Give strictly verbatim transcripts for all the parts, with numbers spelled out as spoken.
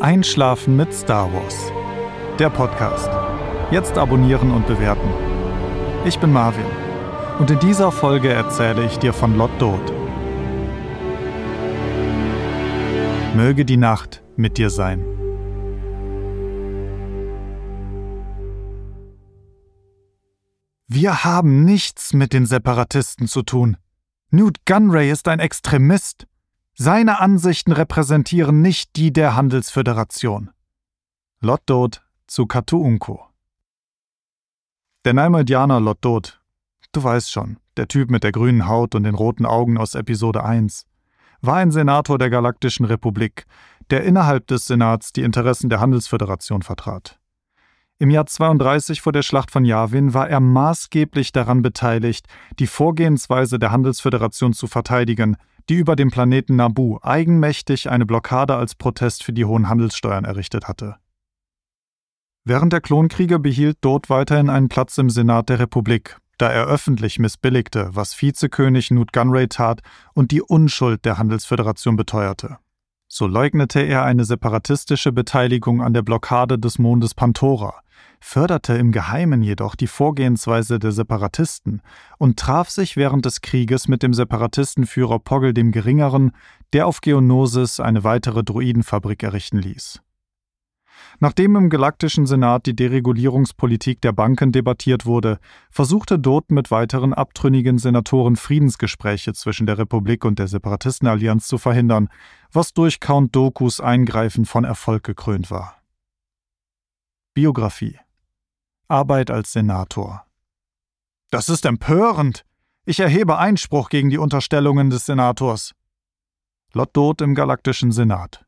Einschlafen mit Star Wars. Der Podcast. Jetzt abonnieren und bewerten. Ich bin Marvin und in dieser Folge erzähle ich dir von Lot Dod. Möge die Nacht mit dir sein. Wir haben nichts mit den Separatisten zu tun. Newt Gunray ist ein Extremist. Seine Ansichten repräsentieren nicht die der Handelsföderation. Lot Dod zu Katu-Unko. Der Neimoidianer Lot Dod, du weißt schon, der Typ mit der grünen Haut und den roten Augen aus Episode eins, war ein Senator der Galaktischen Republik, der innerhalb des Senats die Interessen der Handelsföderation vertrat. Im Jahr zweiunddreißig vor der Schlacht von Yavin war er maßgeblich daran beteiligt, die Vorgehensweise der Handelsföderation zu verteidigen, die über dem Planeten Naboo eigenmächtig eine Blockade als Protest für die hohen Handelssteuern errichtet hatte. Während der Klonkriege behielt Dod weiterhin einen Platz im Senat der Republik, da er öffentlich missbilligte, was Vizekönig Newt Gunray tat und die Unschuld der Handelsföderation beteuerte. So leugnete er eine separatistische Beteiligung an der Blockade des Mondes Pantora, förderte im Geheimen jedoch die Vorgehensweise der Separatisten und traf sich während des Krieges mit dem Separatistenführer Poggle dem Geringeren, der auf Geonosis eine weitere Droidenfabrik errichten ließ. Nachdem im Galaktischen Senat die Deregulierungspolitik der Banken debattiert wurde, versuchte Dod mit weiteren abtrünnigen Senatoren Friedensgespräche zwischen der Republik und der Separatistenallianz zu verhindern, was durch Count Dookus Eingreifen von Erfolg gekrönt war. Biografie. Arbeit als Senator. Das ist empörend! Ich erhebe Einspruch gegen die Unterstellungen des Senators. Lot Dod im Galaktischen Senat.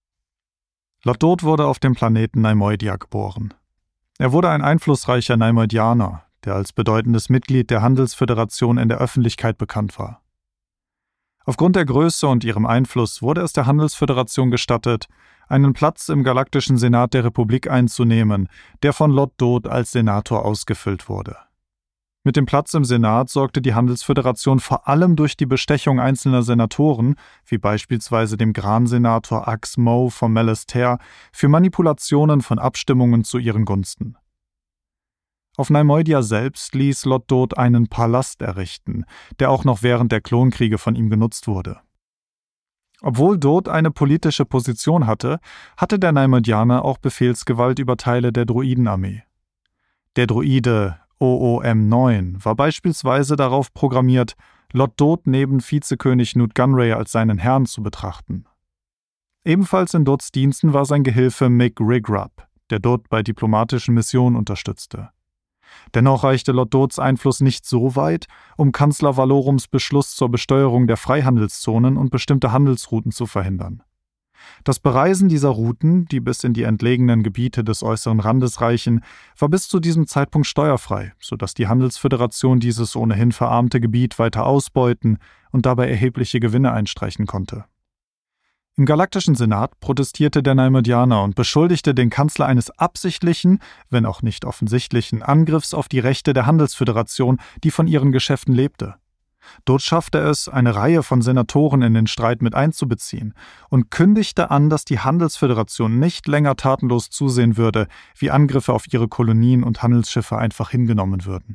Lot Dod wurde auf dem Planeten Neimoidia geboren. Er wurde ein einflussreicher Neimoidianer, der als bedeutendes Mitglied der Handelsföderation in der Öffentlichkeit bekannt war. Aufgrund der Größe und ihrem Einfluss wurde es der Handelsföderation gestattet, einen Platz im Galaktischen Senat der Republik einzunehmen, der von Lot Dod als Senator ausgefüllt wurde. Mit dem Platz im Senat sorgte die Handelsföderation vor allem durch die Bestechung einzelner Senatoren, wie beispielsweise dem Gran-Senator Ax Mo von Malastare, für Manipulationen von Abstimmungen zu ihren Gunsten. Auf Neimoidia selbst ließ Lot Dod einen Palast errichten, der auch noch während der Klonkriege von ihm genutzt wurde. Obwohl Dod eine politische Position hatte, hatte der Neimoidianer auch Befehlsgewalt über Teile der Droidenarmee. Der Droide O O M neun war beispielsweise darauf programmiert, Lot Dod neben Vizekönig Newt Gunray als seinen Herrn zu betrachten. Ebenfalls in Dods Diensten war sein Gehilfe Mick Rigrub, der Dod bei diplomatischen Missionen unterstützte. Dennoch reichte Lot Dods Einfluss nicht so weit, um Kanzler Valorums Beschluss zur Besteuerung der Freihandelszonen und bestimmte Handelsrouten zu verhindern. Das Bereisen dieser Routen, die bis in die entlegenen Gebiete des äußeren Randes reichen, war bis zu diesem Zeitpunkt steuerfrei, sodass die Handelsföderation dieses ohnehin verarmte Gebiet weiter ausbeuten und dabei erhebliche Gewinne einstreichen konnte. Im Galaktischen Senat protestierte der Neimoidianer und beschuldigte den Kanzler eines absichtlichen, wenn auch nicht offensichtlichen, Angriffs auf die Rechte der Handelsföderation, die von ihren Geschäften lebte. Dod schaffte es, eine Reihe von Senatoren in den Streit mit einzubeziehen und kündigte an, dass die Handelsföderation nicht länger tatenlos zusehen würde, wie Angriffe auf ihre Kolonien und Handelsschiffe einfach hingenommen würden.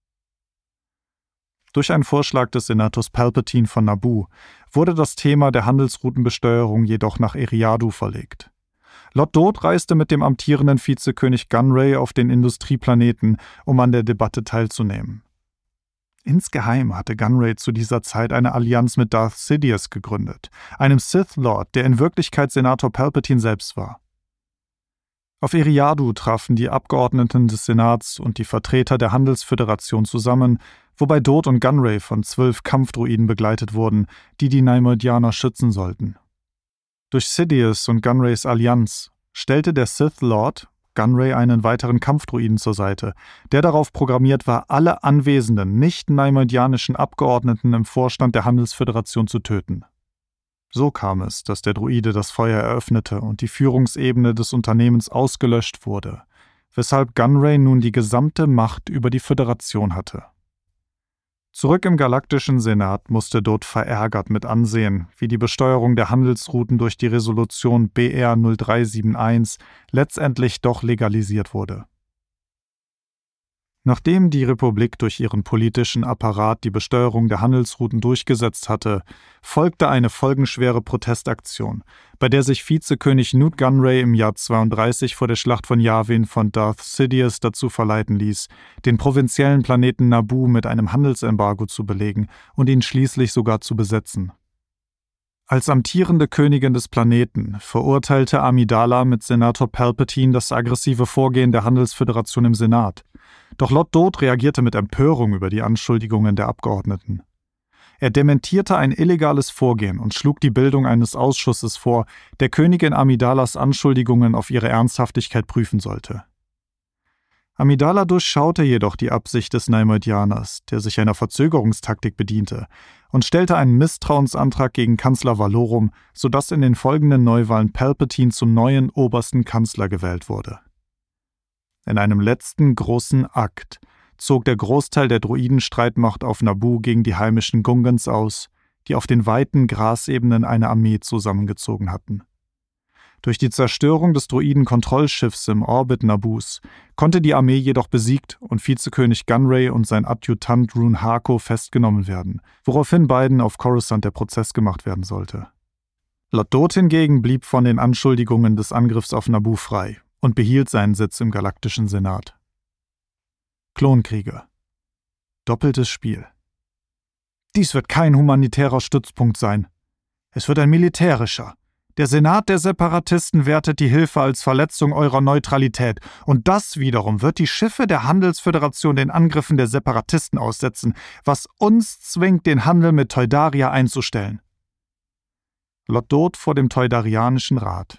Durch einen Vorschlag des Senators Palpatine von Naboo wurde das Thema der Handelsroutenbesteuerung jedoch nach Eriadu verlegt. Lot Dod reiste mit dem amtierenden Vizekönig Gunray auf den Industrieplaneten, um an der Debatte teilzunehmen. Insgeheim hatte Gunray zu dieser Zeit eine Allianz mit Darth Sidious gegründet, einem Sith Lord, der in Wirklichkeit Senator Palpatine selbst war. Auf Eriadu trafen die Abgeordneten des Senats und die Vertreter der Handelsföderation zusammen, wobei Dod und Gunray von zwölf Kampfdroiden begleitet wurden, die die Neimoidianer schützen sollten. Durch Sidious und Gunrays Allianz stellte der Sith Lord Gunray einen weiteren Kampfdroiden zur Seite, der darauf programmiert war, alle anwesenden, nicht-neimoidianischen Abgeordneten im Vorstand der Handelsföderation zu töten. So kam es, dass der Droide das Feuer eröffnete und die Führungsebene des Unternehmens ausgelöscht wurde, weshalb Gunray nun die gesamte Macht über die Föderation hatte. Zurück im Galaktischen Senat musste Dodd verärgert mit ansehen, wie die Besteuerung der Handelsrouten durch die Resolution B R null drei sieben eins letztendlich doch legalisiert wurde. Nachdem die Republik durch ihren politischen Apparat die Besteuerung der Handelsrouten durchgesetzt hatte, folgte eine folgenschwere Protestaktion, bei der sich Vizekönig Nute Gunray im Jahr zweiunddreißig vor der Schlacht von Yavin von Darth Sidious dazu verleiten ließ, den provinziellen Planeten Naboo mit einem Handelsembargo zu belegen und ihn schließlich sogar zu besetzen. Als amtierende Königin des Planeten verurteilte Amidala mit Senator Palpatine das aggressive Vorgehen der Handelsföderation im Senat. Doch Lord Dodd reagierte mit Empörung über die Anschuldigungen der Abgeordneten. Er dementierte ein illegales Vorgehen und schlug die Bildung eines Ausschusses vor, der Königin Amidalas Anschuldigungen auf ihre Ernsthaftigkeit prüfen sollte. Amidala durchschaute jedoch die Absicht des Neimoidianers, der sich einer Verzögerungstaktik bediente, und stellte einen Misstrauensantrag gegen Kanzler Valorum, sodass in den folgenden Neuwahlen Palpatine zum neuen obersten Kanzler gewählt wurde. In einem letzten großen Akt zog der Großteil der Droidenstreitmacht auf Naboo gegen die heimischen Gungans aus, die auf den weiten Grasebenen eine Armee zusammengezogen hatten. Durch die Zerstörung des Droiden-Kontrollschiffs im Orbit Naboos konnte die Armee jedoch besiegt und Vizekönig Gunray und sein Adjutant Rune Harko festgenommen werden, woraufhin beiden auf Coruscant der Prozess gemacht werden sollte. Lord Dodd hingegen blieb von den Anschuldigungen des Angriffs auf Naboo frei und behielt seinen Sitz im Galaktischen Senat. Klonkriege. Doppeltes Spiel. Dies wird kein humanitärer Stützpunkt sein. Es wird ein militärischer. Der Senat der Separatisten wertet die Hilfe als Verletzung eurer Neutralität, und das wiederum wird die Schiffe der Handelsföderation den Angriffen der Separatisten aussetzen, was uns zwingt, den Handel mit Toydaria einzustellen. Lord Dodd vor dem Toydarianischen Rat.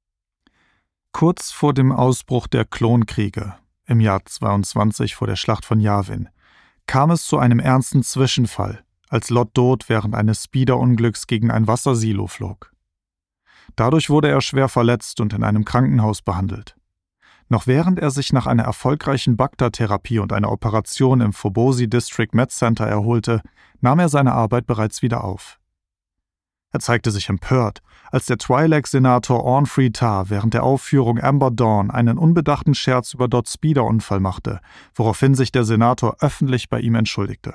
Kurz vor dem Ausbruch der Klonkriege, im Jahr zweiundzwanzig vor der Schlacht von Yavin, kam es zu einem ernsten Zwischenfall, als Lord Dodd während eines Speeder-Unglücks gegen ein Wassersilo flog. Dadurch wurde er schwer verletzt und in einem Krankenhaus behandelt. Noch während er sich nach einer erfolgreichen Bacta-Therapie und einer Operation im Fobosi District Med Center erholte, nahm er seine Arbeit bereits wieder auf. Er zeigte sich empört, als der Twi'lek-Senator Orn Free Taa während der Aufführung Amber Dawn einen unbedachten Scherz über Dodds Speeder-Unfall machte, woraufhin sich der Senator öffentlich bei ihm entschuldigte.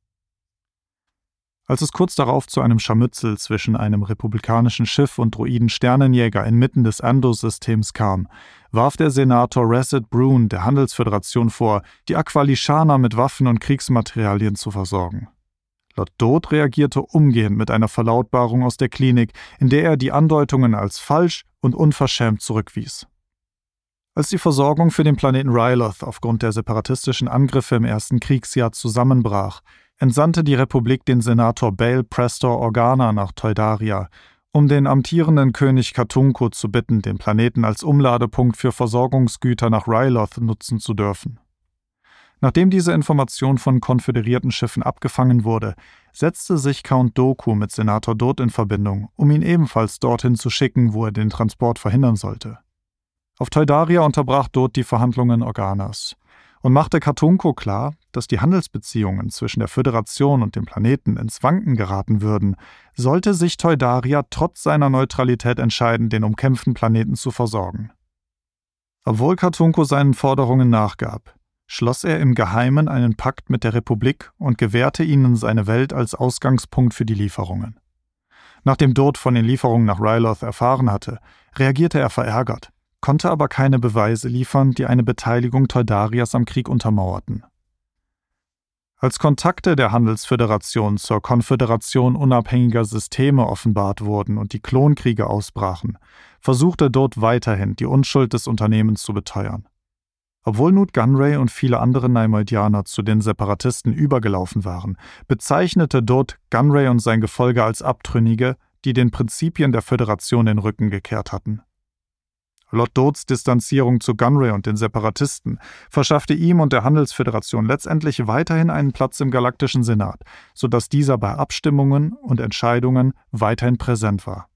Als es kurz darauf zu einem Scharmützel zwischen einem republikanischen Schiff und Droiden-Sternenjäger inmitten des Ando-Systems kam, warf der Senator Rasset Brune der Handelsföderation vor, die Aqualishaner mit Waffen und Kriegsmaterialien zu versorgen. Lord Dodd reagierte umgehend mit einer Verlautbarung aus der Klinik, in der er die Andeutungen als falsch und unverschämt zurückwies. Als die Versorgung für den Planeten Ryloth aufgrund der separatistischen Angriffe im ersten Kriegsjahr zusammenbrach, entsandte die Republik den Senator Bail Prestor Organa nach Toydaria, um den amtierenden König Katunko zu bitten, den Planeten als Umladepunkt für Versorgungsgüter nach Ryloth nutzen zu dürfen. Nachdem diese Information von konföderierten Schiffen abgefangen wurde, setzte sich Count Dooku mit Senator Dodd in Verbindung, um ihn ebenfalls dorthin zu schicken, wo er den Transport verhindern sollte. Auf Toydaria unterbrach Dodd die Verhandlungen Organas und machte Katunko klar, dass die Handelsbeziehungen zwischen der Föderation und dem Planeten ins Wanken geraten würden, sollte sich Toydaria trotz seiner Neutralität entscheiden, den umkämpften Planeten zu versorgen. Obwohl Katunko seinen Forderungen nachgab, schloss er im Geheimen einen Pakt mit der Republik und gewährte ihnen seine Welt als Ausgangspunkt für die Lieferungen. Nachdem Dodd von den Lieferungen nach Ryloth erfahren hatte, reagierte er verärgert, konnte aber keine Beweise liefern, die eine Beteiligung Toydarias am Krieg untermauerten. Als Kontakte der Handelsföderation zur Konföderation unabhängiger Systeme offenbart wurden und die Klonkriege ausbrachen, versuchte Dodd weiterhin, die Unschuld des Unternehmens zu beteuern. Obwohl Nute Gunray und viele andere Neimoidianer zu den Separatisten übergelaufen waren, bezeichnete Dodd Gunray und sein Gefolge als Abtrünnige, die den Prinzipien der Föderation den Rücken gekehrt hatten. Lord Dodds Distanzierung zu Gunray und den Separatisten verschaffte ihm und der Handelsföderation letztendlich weiterhin einen Platz im Galaktischen Senat, sodass dieser bei Abstimmungen und Entscheidungen weiterhin präsent war.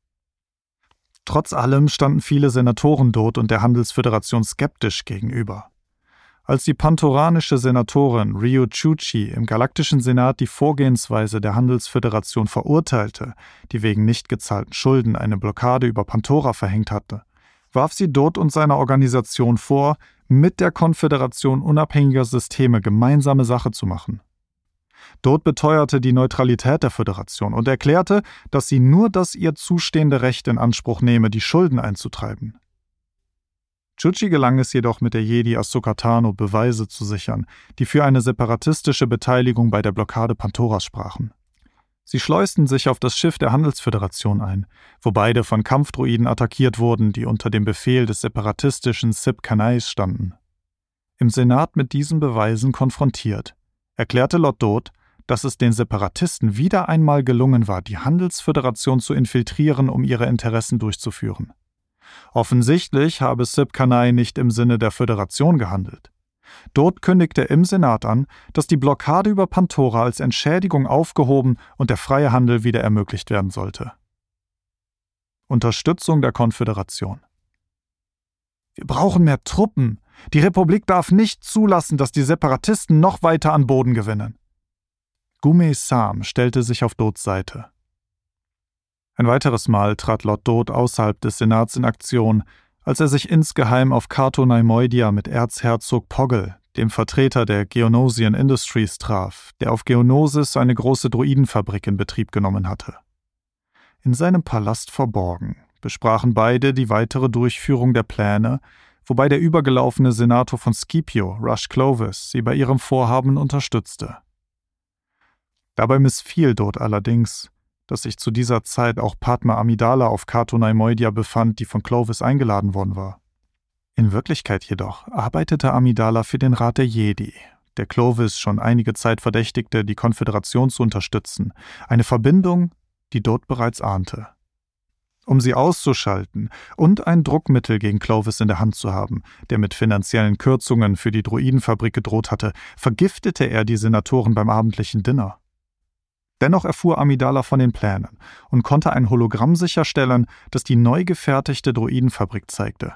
Trotz allem standen viele Senatoren Dodd und der Handelsföderation skeptisch gegenüber. Als die pantoranische Senatorin Ryo Chuchi im Galaktischen Senat die Vorgehensweise der Handelsföderation verurteilte, die wegen nicht gezahlten Schulden eine Blockade über Pantora verhängt hatte, warf sie Dot und seiner Organisation vor, mit der Konföderation unabhängiger Systeme gemeinsame Sache zu machen. Dot beteuerte die Neutralität der Föderation und erklärte, dass sie nur das ihr zustehende Recht in Anspruch nehme, die Schulden einzutreiben. Chuchi gelang es jedoch mit der Jedi Ahsoka Tano Beweise zu sichern, die für eine separatistische Beteiligung bei der Blockade Pantoras sprachen. Sie schleusten sich auf das Schiff der Handelsföderation ein, wo beide von Kampfdroiden attackiert wurden, die unter dem Befehl des separatistischen Sib Kanais standen. Im Senat mit diesen Beweisen konfrontiert, erklärte Lord Dot, dass es den Separatisten wieder einmal gelungen war, die Handelsföderation zu infiltrieren, um ihre Interessen durchzuführen. Offensichtlich habe Sib Kanai nicht im Sinne der Föderation gehandelt. Dot kündigte im Senat an, dass die Blockade über Pantora als Entschädigung aufgehoben und der freie Handel wieder ermöglicht werden sollte. Unterstützung der Konföderation. Wir brauchen mehr Truppen. Die Republik darf nicht zulassen, dass die Separatisten noch weiter an Boden gewinnen. Gume Sam stellte sich auf Dots Seite. Ein weiteres Mal trat Lord Dot außerhalb des Senats in Aktion, als er sich insgeheim auf Cato Neimoidia mit Erzherzog Poggle, dem Vertreter der Geonosian Industries, traf, der auf Geonosis eine große Droidenfabrik in Betrieb genommen hatte. In seinem Palast verborgen besprachen beide die weitere Durchführung der Pläne, wobei der übergelaufene Senator von Scipio, Rush Clovis, sie bei ihrem Vorhaben unterstützte. Dabei missfiel Dot allerdings, dass sich zu dieser Zeit auch Padma Amidala auf Cato Neimoidia befand, die von Clovis eingeladen worden war. In Wirklichkeit jedoch arbeitete Amidala für den Rat der Jedi, der Clovis schon einige Zeit verdächtigte, die Konföderation zu unterstützen, eine Verbindung, die Dot bereits ahnte. Um sie auszuschalten und ein Druckmittel gegen Clovis in der Hand zu haben, der mit finanziellen Kürzungen für die Droidenfabrik gedroht hatte, vergiftete er die Senatoren beim abendlichen Dinner. Dennoch erfuhr Amidala von den Plänen und konnte ein Hologramm sicherstellen, das die neu gefertigte Droidenfabrik zeigte.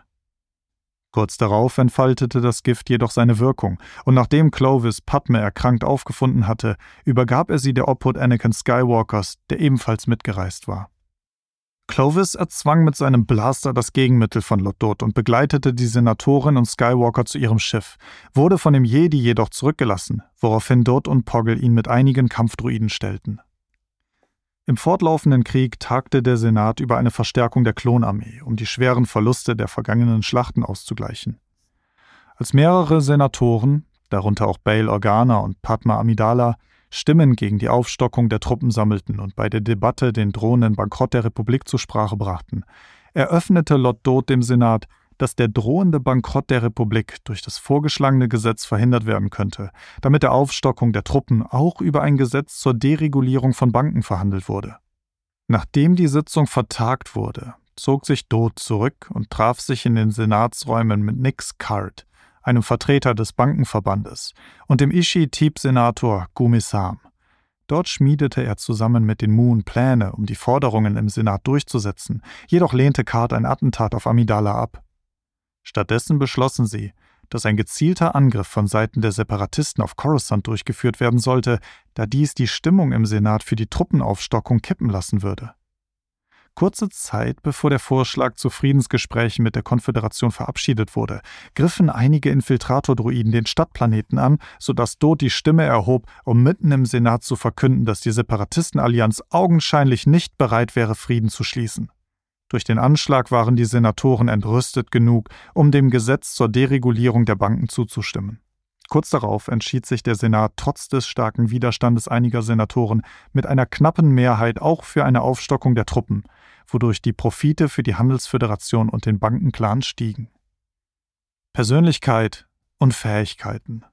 Kurz darauf entfaltete das Gift jedoch seine Wirkung, und nachdem Clovis Padme erkrankt aufgefunden hatte, übergab er sie der Obhut Anakin Skywalkers, der ebenfalls mitgereist war. Clovis erzwang mit seinem Blaster das Gegenmittel von Lord Dot und begleitete die Senatorin und Skywalker zu ihrem Schiff, wurde von dem Jedi jedoch zurückgelassen, woraufhin Dot und Poggle ihn mit einigen Kampfdroiden stellten. Im fortlaufenden Krieg tagte der Senat über eine Verstärkung der Klonarmee, um die schweren Verluste der vergangenen Schlachten auszugleichen. Als mehrere Senatoren, darunter auch Bail Organa und Padma Amidala, Stimmen gegen die Aufstockung der Truppen sammelten und bei der Debatte den drohenden Bankrott der Republik zur Sprache brachten, eröffnete Lord Dot dem Senat, dass der drohende Bankrott der Republik durch das vorgeschlagene Gesetz verhindert werden könnte, da mit der Aufstockung der Truppen auch über ein Gesetz zur Deregulierung von Banken verhandelt wurde. Nachdem die Sitzung vertagt wurde, zog sich Dot zurück und traf sich in den Senatsräumen mit Nix Card, einem Vertreter des Bankenverbandes, und dem Ishi-Teep-Senator Gume Sam. Dort schmiedete er zusammen mit den Moon Pläne, um die Forderungen im Senat durchzusetzen, jedoch lehnte Card ein Attentat auf Amidala ab. Stattdessen beschlossen sie, dass ein gezielter Angriff von Seiten der Separatisten auf Coruscant durchgeführt werden sollte, da dies die Stimmung im Senat für die Truppenaufstockung kippen lassen würde. Kurze Zeit bevor der Vorschlag zu Friedensgesprächen mit der Konföderation verabschiedet wurde, griffen einige Infiltrator-Droiden den Stadtplaneten an, sodass Dot die Stimme erhob, um mitten im Senat zu verkünden, dass die Separatistenallianz augenscheinlich nicht bereit wäre, Frieden zu schließen. Durch den Anschlag waren die Senatoren entrüstet genug, um dem Gesetz zur Deregulierung der Banken zuzustimmen. Kurz darauf entschied sich der Senat trotz des starken Widerstandes einiger Senatoren mit einer knappen Mehrheit auch für eine Aufstockung der Truppen, wodurch die Profite für die Handelsföderation und den Bankenclan stiegen. Persönlichkeit und Fähigkeiten.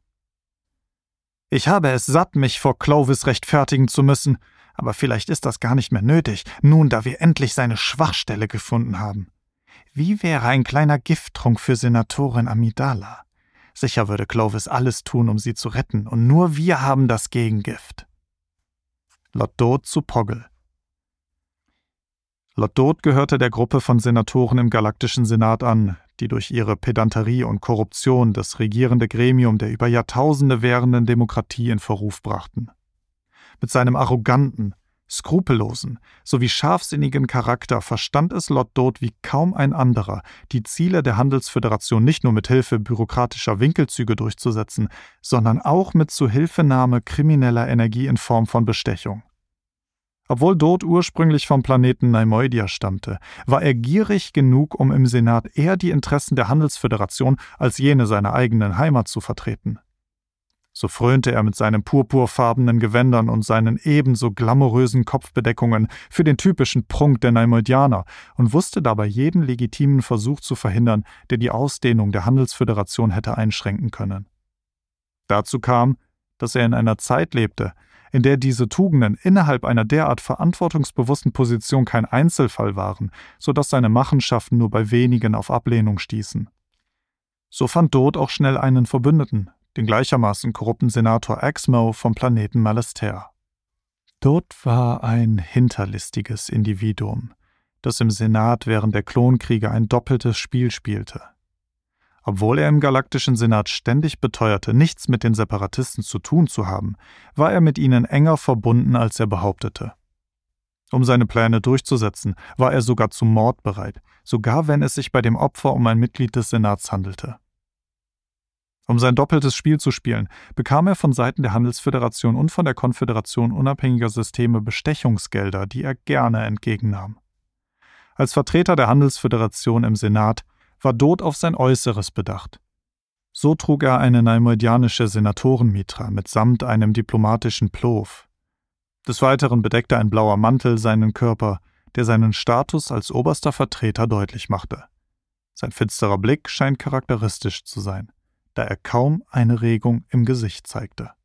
Ich habe es satt, mich vor Clovis rechtfertigen zu müssen, aber vielleicht ist das gar nicht mehr nötig, nun da wir endlich seine Schwachstelle gefunden haben. Wie wäre ein kleiner Gifttrunk für Senatorin Amidala? Sicher würde Clovis alles tun, um sie zu retten, und nur wir haben das Gegengift. Lord Dot zu Poggle. Lord Dot gehörte der Gruppe von Senatoren im Galaktischen Senat an, die durch ihre Pedanterie und Korruption das regierende Gremium der über Jahrtausende währenden Demokratie in Verruf brachten. Mit seinem arroganten, skrupellosen sowie scharfsinnigen Charakter verstand es Lord Dodt wie kaum ein anderer, die Ziele der Handelsföderation nicht nur mit Hilfe bürokratischer Winkelzüge durchzusetzen, sondern auch mit Zuhilfenahme krimineller Energie in Form von Bestechung. Obwohl Dodt ursprünglich vom Planeten Neimoidia stammte, war er gierig genug, um im Senat eher die Interessen der Handelsföderation als jene seiner eigenen Heimat zu vertreten. So frönte er mit seinen purpurfarbenen Gewändern und seinen ebenso glamourösen Kopfbedeckungen für den typischen Prunk der Neimoidianer und wusste dabei jeden legitimen Versuch zu verhindern, der die Ausdehnung der Handelsföderation hätte einschränken können. Dazu kam, dass er in einer Zeit lebte, in der diese Tugenden innerhalb einer derart verantwortungsbewussten Position kein Einzelfall waren, sodass seine Machenschaften nur bei wenigen auf Ablehnung stießen. So fand Dodt auch schnell einen Verbündeten, den gleichermaßen korrupten Senator Exmo vom Planeten Malastare. Dodt war ein hinterlistiges Individuum, das im Senat während der Klonkriege ein doppeltes Spiel spielte. Obwohl er im Galaktischen Senat ständig beteuerte, nichts mit den Separatisten zu tun zu haben, war er mit ihnen enger verbunden, als er behauptete. Um seine Pläne durchzusetzen, war er sogar zum Mord bereit, sogar wenn es sich bei dem Opfer um ein Mitglied des Senats handelte. Um sein doppeltes Spiel zu spielen, bekam er von Seiten der Handelsföderation und von der Konföderation unabhängiger Systeme Bestechungsgelder, die er gerne entgegennahm. Als Vertreter der Handelsföderation im Senat war Dodt auf sein Äußeres bedacht. So trug er eine neimoidianische Senatorenmitra mitsamt einem diplomatischen Plow. Des Weiteren bedeckte ein blauer Mantel seinen Körper, der seinen Status als oberster Vertreter deutlich machte. Sein finsterer Blick scheint charakteristisch zu sein, da er kaum eine Regung im Gesicht zeigte.